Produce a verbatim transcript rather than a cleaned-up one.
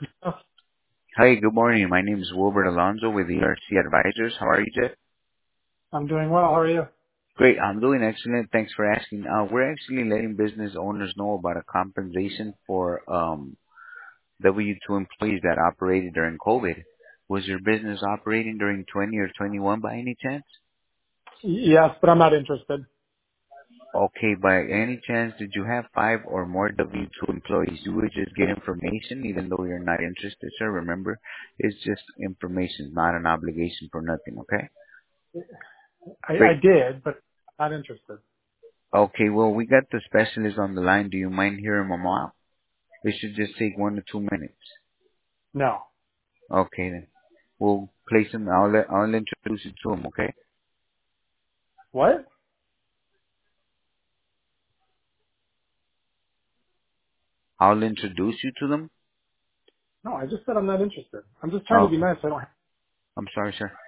Oh, Hi, good morning. My name is Wilbert Alonso with E R C Advisors. How are you today? I'm doing well. How are you? Great. I'm doing excellent. Thanks for asking. Uh, we're actually letting business owners know about a compensation for um, W two employees that operated during COVID. Was your business operating during twenty or twenty-one by any chance? Yes, but I'm not interested. Okay, by any chance, did you have five or more W two employees? You would just get information even though you're not interested, sir. Remember, it's just information, not an obligation for nothing, okay? I, I Great. did, but I'm not interested. Okay, well, we got the specialist on the line. Do you mind hearing him out? It should just take one to two minutes. No. Okay, then. We'll place him. I'll let, I'll introduce you to him, okay? What? I'll introduce you to them. No, I just said I'm not interested. I'm just trying to be Okay. nice. I don't. I'm sorry, sir.